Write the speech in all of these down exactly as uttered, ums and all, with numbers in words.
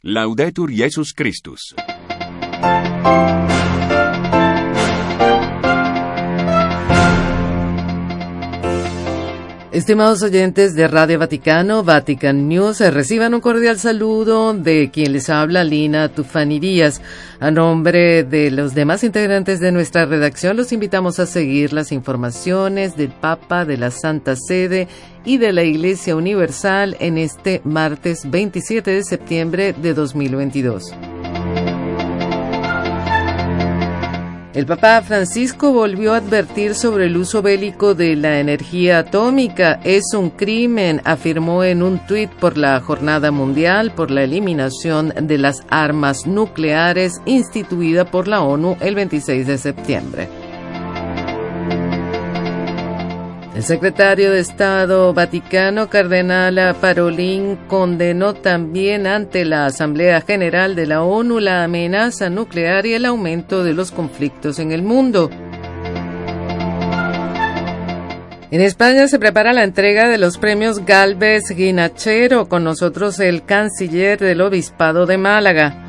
Laudetur Jesus Christus. Estimados oyentes de Radio Vaticano, Vatican News, reciban un cordial saludo de quien les habla, Lina Tufani Díaz. A nombre de los demás integrantes de nuestra redacción, los invitamos a seguir las informaciones del Papa, de la Santa Sede y de la Iglesia Universal en este martes veintisiete de septiembre de dos mil veintidós. El Papa Francisco volvió a advertir sobre el uso bélico de la energía atómica. Es un crimen, afirmó en un tuit por la Jornada Mundial por la Eliminación de las Armas Nucleares instituida por la ONU el veintiséis de septiembre. El secretario de Estado Vaticano, Cardenal Parolin, condenó también ante la Asamblea General de la ONU la amenaza nuclear y el aumento de los conflictos en el mundo. En España se prepara la entrega de los premios Gálvez Guinachero, con nosotros el canciller del Obispado de Málaga.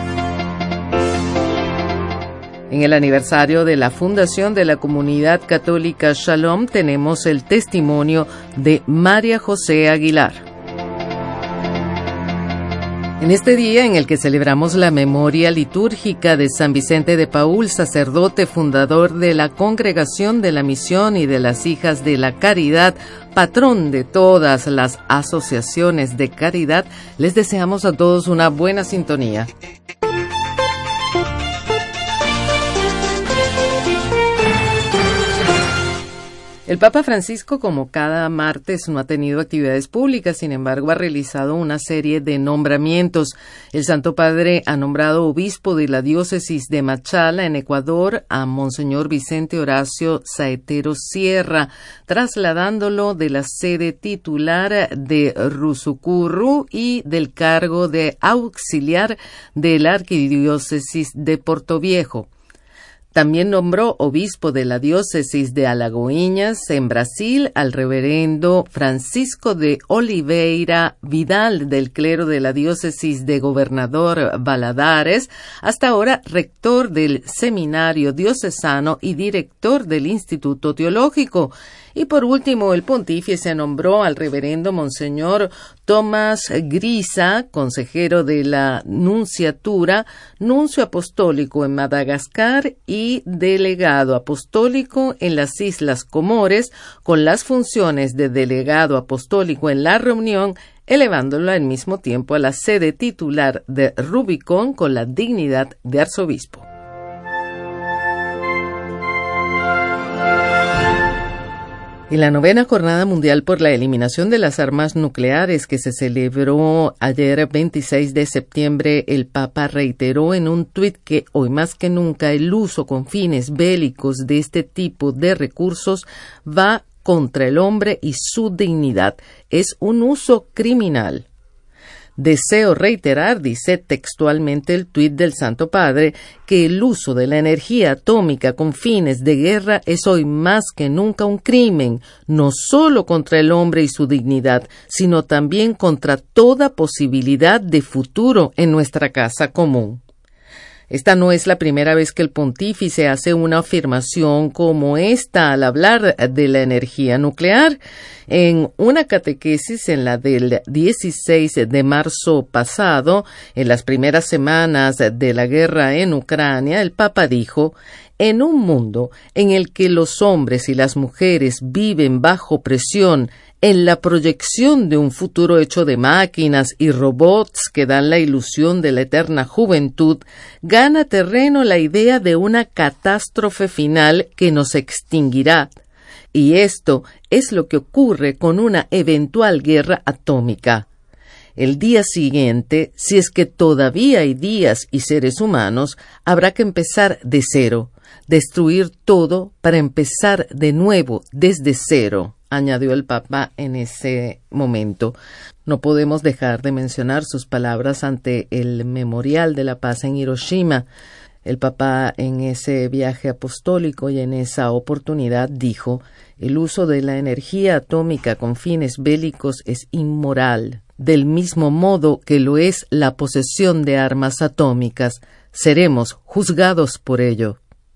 En el aniversario de la fundación de la Comunidad Católica Shalom tenemos el testimonio de María José Aguilar. En este día en el que celebramos la memoria litúrgica de San Vicente de Paúl, sacerdote fundador de la Congregación de la Misión y de las Hijas de la Caridad, patrón de todas las asociaciones de caridad, les deseamos a todos una buena sintonía. El Papa Francisco, como cada martes, no ha tenido actividades públicas, sin embargo, ha realizado una serie de nombramientos. El Santo Padre ha nombrado obispo de la diócesis de Machala, en Ecuador, a Monseñor Vicente Horacio Saetero Sierra, trasladándolo de la sede titular de Rusucurru y del cargo de auxiliar de la arquidiócesis de Portoviejo. También nombró obispo de la diócesis de Alagoinhas, en Brasil, al reverendo Francisco de Oliveira Vidal, del clero de la diócesis de Governador Valadares, hasta ahora rector del seminario diocesano y director del Instituto Teológico. Y por último, el pontífice nombró al reverendo Monseñor Tomás Grisa, consejero de la nunciatura, nuncio apostólico en Madagascar y delegado apostólico en las Islas Comores, con las funciones de delegado apostólico en la reunión, elevándolo al mismo tiempo a la sede titular de Rubicón con la dignidad de arzobispo. En la novena Jornada Mundial por la Eliminación de las Armas Nucleares, que se celebró ayer veintiséis de septiembre, el Papa reiteró en un tuit que hoy más que nunca el uso con fines bélicos de este tipo de recursos va contra el hombre y su dignidad. Es un uso criminal. Deseo reiterar, dice textualmente el tuit del Santo Padre, que el uso de la energía atómica con fines de guerra es hoy más que nunca un crimen, no solo contra el hombre y su dignidad, sino también contra toda posibilidad de futuro en nuestra casa común. Esta no es la primera vez que el pontífice hace una afirmación como esta al hablar de la energía nuclear. En una catequesis en la del dieciséis de marzo pasado, en las primeras semanas de la guerra en Ucrania, el Papa dijo: en un mundo en el que los hombres y las mujeres viven bajo presión, en la proyección de un futuro hecho de máquinas y robots que dan la ilusión de la eterna juventud, gana terreno la idea de una catástrofe final que nos extinguirá. Y esto es lo que ocurre con una eventual guerra atómica. El día siguiente, si es que todavía hay días y seres humanos, habrá que empezar de cero, destruir todo para empezar de nuevo desde cero, añadió el Papa en ese momento. No podemos dejar de mencionar sus palabras ante el Memorial de la Paz en Hiroshima. El Papa en ese viaje apostólico y en esa oportunidad dijo: el uso de la energía atómica con fines bélicos es inmoral, del mismo modo que lo es la posesión de armas atómicas. Seremos juzgados por ello.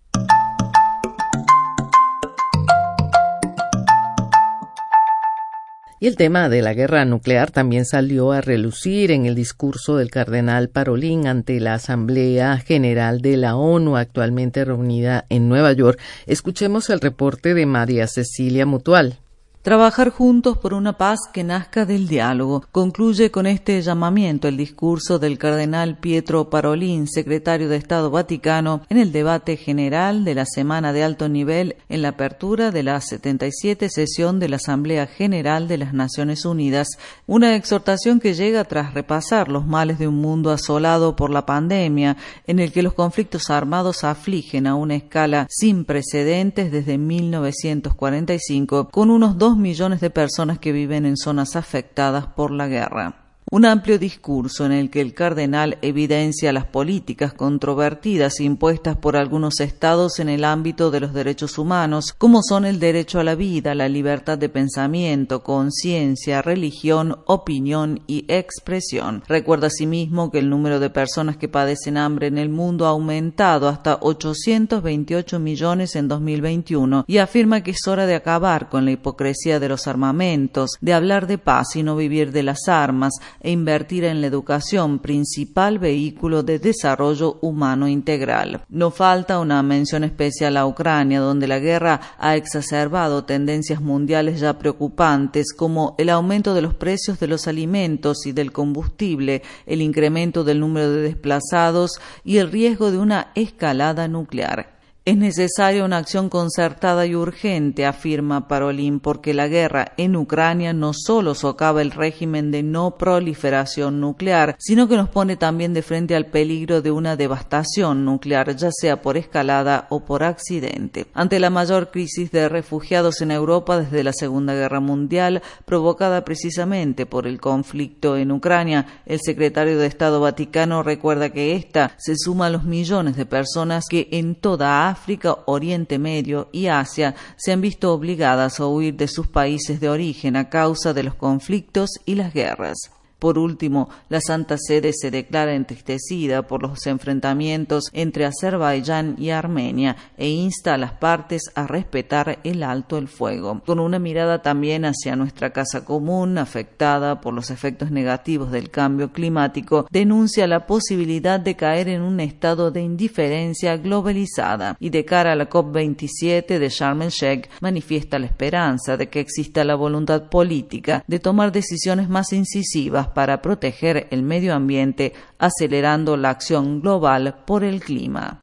Y el tema de la guerra nuclear también salió a relucir en el discurso del cardenal Parolin ante la Asamblea General de la ONU, actualmente reunida en Nueva York. Escuchemos el reporte de María Cecilia Mutual. Trabajar juntos por una paz que nazca del diálogo. Concluye con este llamamiento el discurso del cardenal Pietro Parolin, secretario de Estado Vaticano, en el debate general de la Semana de Alto Nivel en la apertura de la setenta y siete sesión de la Asamblea General de las Naciones Unidas. Una exhortación que llega tras repasar los males de un mundo asolado por la pandemia, en el que los conflictos armados afligen a una escala sin precedentes desde mil novecientos cuarenta y cinco, con unos dos millones de personas que viven en zonas afectadas por la guerra. Un amplio discurso en el que el cardenal evidencia las políticas controvertidas impuestas por algunos estados en el ámbito de los derechos humanos, como son el derecho a la vida, la libertad de pensamiento, conciencia, religión, opinión y expresión. Recuerda asimismo que el número de personas que padecen hambre en el mundo ha aumentado hasta ochocientos veintiocho millones en dos mil veintiuno y afirma que es hora de acabar con la hipocresía de los armamentos, de hablar de paz y no vivir de las armas, e invertir en la educación, principal vehículo de desarrollo humano integral. No falta una mención especial a Ucrania, donde la guerra ha exacerbado tendencias mundiales ya preocupantes, como el aumento de los precios de los alimentos y del combustible, el incremento del número de desplazados y el riesgo de una escalada nuclear. Es necesaria una acción concertada y urgente, afirma Parolin, porque la guerra en Ucrania no solo socava el régimen de no proliferación nuclear, sino que nos pone también de frente al peligro de una devastación nuclear, ya sea por escalada o por accidente. Ante la mayor crisis de refugiados en Europa desde la Segunda Guerra Mundial, provocada precisamente por el conflicto en Ucrania, el secretario de Estado Vaticano recuerda que esta se suma a los millones de personas que en toda África, África, Oriente Medio y Asia se han visto obligadas a huir de sus países de origen a causa de los conflictos y las guerras. Por último, la Santa Sede se declara entristecida por los enfrentamientos entre Azerbaiyán y Armenia e insta a las partes a respetar el alto el fuego. Con una mirada también hacia nuestra casa común, afectada por los efectos negativos del cambio climático, denuncia la posibilidad de caer en un estado de indiferencia globalizada y de cara a la COP veintisiete de Sharm el-Sheikh manifiesta la esperanza de que exista la voluntad política de tomar decisiones más incisivas para proteger el medio ambiente, acelerando la acción global por el clima.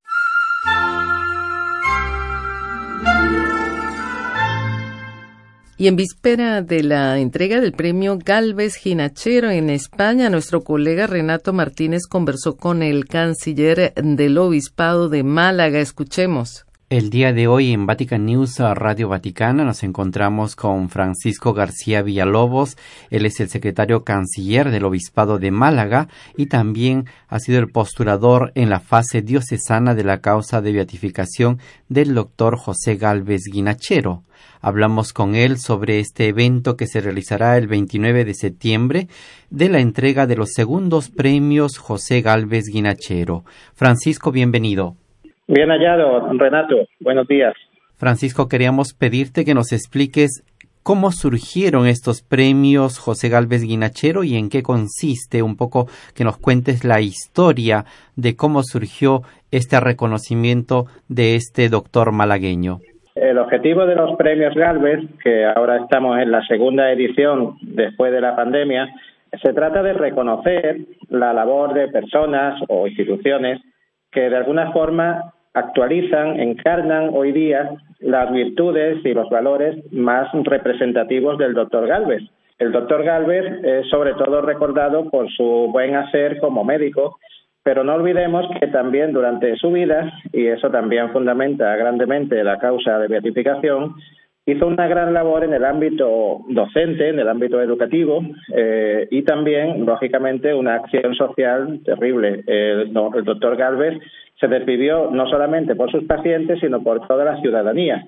Y en víspera de la entrega del premio Gálvez Ginachero en España, nuestro colega Renato Martínez conversó con el canciller del Obispado de Málaga. Escuchemos. El día de hoy en Vatican News Radio Vaticana nos encontramos con Francisco García Villalobos. Él es el secretario canciller del Obispado de Málaga y también ha sido el postulador en la fase diocesana de la causa de beatificación del doctor José Gálvez Ginachero. Hablamos con él sobre este evento que se realizará el veintinueve de septiembre de la entrega de los segundos premios José Gálvez Ginachero. Francisco, bienvenido. Bien hallado, Renato. Buenos días. Francisco, queríamos pedirte que nos expliques cómo surgieron estos premios José Gálvez Ginachero y en qué consiste, un poco que nos cuentes la historia de cómo surgió este reconocimiento de este doctor malagueño. El objetivo de los premios Gálvez, que ahora estamos en la segunda edición después de la pandemia, se trata de reconocer la labor de personas o instituciones que de alguna forma actualizan, encarnan hoy día las virtudes y los valores más representativos del doctor Gálvez. El doctor Gálvez es sobre todo recordado por su buen hacer como médico, pero no olvidemos que también durante su vida, y eso también fundamenta grandemente la causa de beatificación, hizo una gran labor en el ámbito docente, en el ámbito educativo, eh, y también, lógicamente, una acción social terrible. El, el doctor Gálvez se desvivió no solamente por sus pacientes, sino por toda la ciudadanía.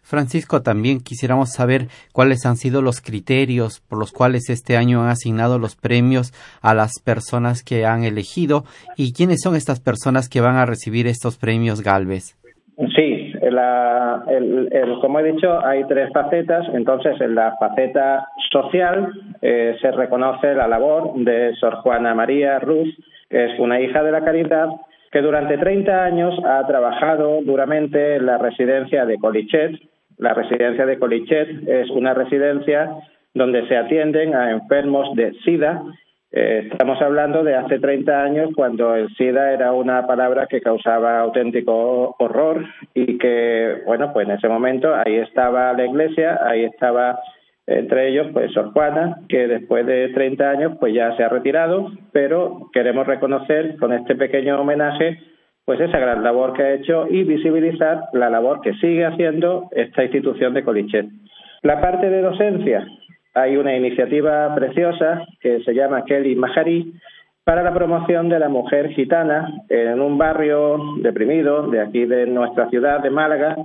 Francisco, también quisiéramos saber cuáles han sido los criterios por los cuales este año han asignado los premios a las personas que han elegido y quiénes son estas personas que van a recibir estos premios Gálvez. Sí, la, el, el, como he dicho, hay tres facetas. Entonces, en la faceta social eh, se reconoce la labor de Sor Juana María Rus, que es una hija de la Caridad, que durante treinta años ha trabajado duramente en la residencia de Colichet. La residencia de Colichet es una residencia donde se atienden a enfermos de SIDA. Eh, estamos hablando de hace treinta años, cuando el SIDA era una palabra que causaba auténtico horror y que, bueno, pues en ese momento ahí estaba la Iglesia, ahí estaba entre ellos pues Sor Juana, que después de treinta años pues ya se ha retirado, pero queremos reconocer con este pequeño homenaje pues esa gran labor que ha hecho y visibilizar la labor que sigue haciendo esta institución de Colichet. La parte de docencia, hay una iniciativa preciosa que se llama Kelly Majarí para la promoción de la mujer gitana en un barrio deprimido de aquí de nuestra ciudad de Málaga,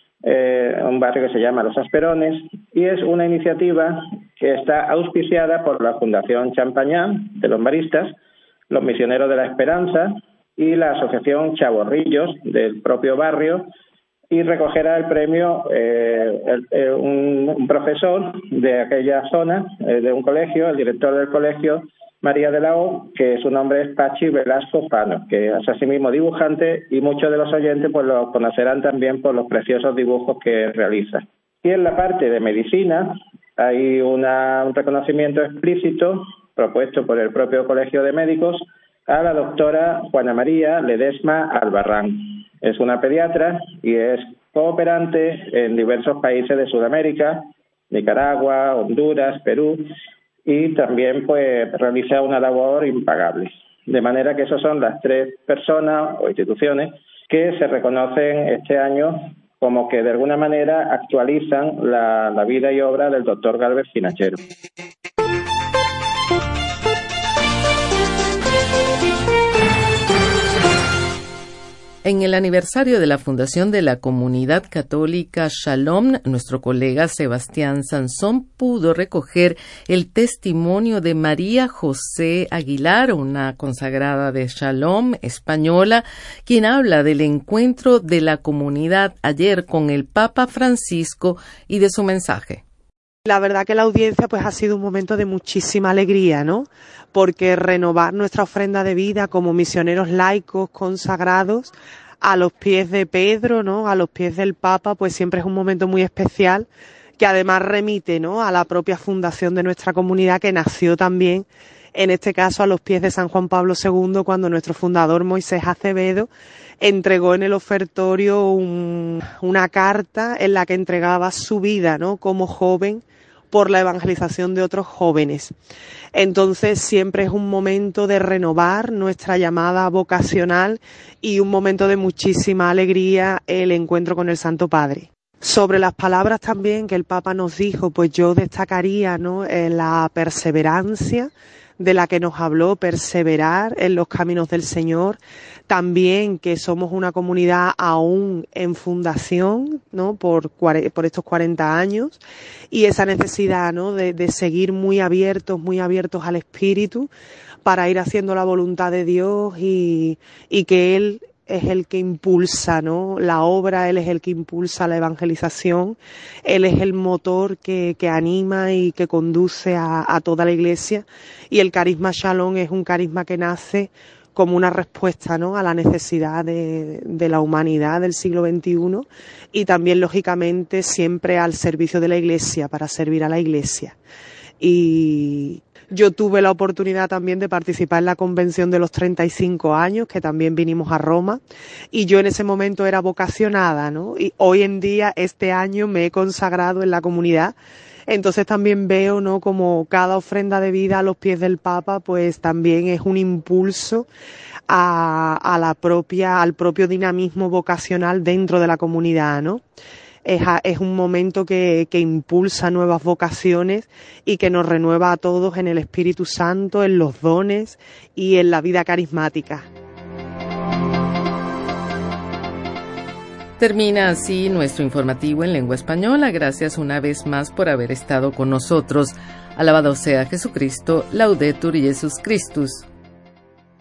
eh, un barrio que se llama Los Asperones, y es una iniciativa que está auspiciada por la Fundación Champañán de los Maristas, los Misioneros de la Esperanza y la Asociación Chavorrillos del propio barrio, y recogerá el premio eh, el, el, un, un profesor de aquella zona, eh, de un colegio, el director del colegio, María de la O, que su nombre es Pachi Velasco Fano, que es asimismo dibujante, y muchos de los oyentes pues lo conocerán también por los preciosos dibujos que realiza. Y en la parte de medicina hay una, un reconocimiento explícito propuesto por el propio Colegio de Médicos a la doctora Juana María Ledesma Albarrán. Es una pediatra y es cooperante en diversos países de Sudamérica, Nicaragua, Honduras, Perú, y también pues realiza una labor impagable. De manera que esas son las tres personas o instituciones que se reconocen este año como que de alguna manera actualizan la, la vida y obra del doctor Gálvez Finachero. En el aniversario de la fundación de la Comunidad Católica Shalom, nuestro colega Sebastián Sansón pudo recoger el testimonio de María José Aguilar, una consagrada de Shalom española, quien habla del encuentro de la comunidad ayer con el Papa Francisco y de su mensaje. La verdad que la audiencia pues ha sido un momento de muchísima alegría, ¿no? Porque renovar nuestra ofrenda de vida como misioneros laicos consagrados a los pies de Pedro, ¿no? A los pies del Papa, pues siempre es un momento muy especial que además remite, ¿no? A la propia fundación de nuestra comunidad, que nació también, en este caso, a los pies de San Juan Pablo segundo, cuando nuestro fundador Moisés Acevedo entregó en el ofertorio un, una carta en la que entregaba su vida, ¿no? Como joven, por la evangelización de otros jóvenes. Entonces siempre es un momento de renovar nuestra llamada vocacional y un momento de muchísima alegría el encuentro con el Santo Padre. Sobre las palabras también que el Papa nos dijo, pues yo destacaría, ¿no?, en la perseverancia de la que nos habló, perseverar en los caminos del Señor, también que somos una comunidad aún en fundación, ¿no?, por, por estos cuarenta años, y esa necesidad, ¿no?, de, de seguir muy abiertos, muy abiertos al Espíritu, para ir haciendo la voluntad de Dios y, y que Él es el que impulsa, ¿no?, la obra, Él es el que impulsa la evangelización, Él es el motor que, que anima y que conduce a, a toda la Iglesia, y el carisma Shalom es un carisma que nace como una respuesta, ¿no?, a la necesidad de, de la humanidad del siglo veintiuno, y también, lógicamente, siempre al servicio de la Iglesia, para servir a la Iglesia. Y yo tuve la oportunidad también de participar en la convención de los treinta y cinco años, que también vinimos a Roma, y yo en ese momento era vocacionada, ¿no? Y hoy en día, este año, me he consagrado en la comunidad. Entonces también veo, ¿no?, como cada ofrenda de vida a los pies del Papa, pues también es un impulso a, a la propia, al propio dinamismo vocacional dentro de la comunidad, ¿no? Es, a, es un momento que, que impulsa nuevas vocaciones y que nos renueva a todos en el Espíritu Santo, en los dones y en la vida carismática. Termina así nuestro informativo en lengua española. Gracias una vez más por haber estado con nosotros. Alabado sea Jesucristo, Laudetur Jesus Christus.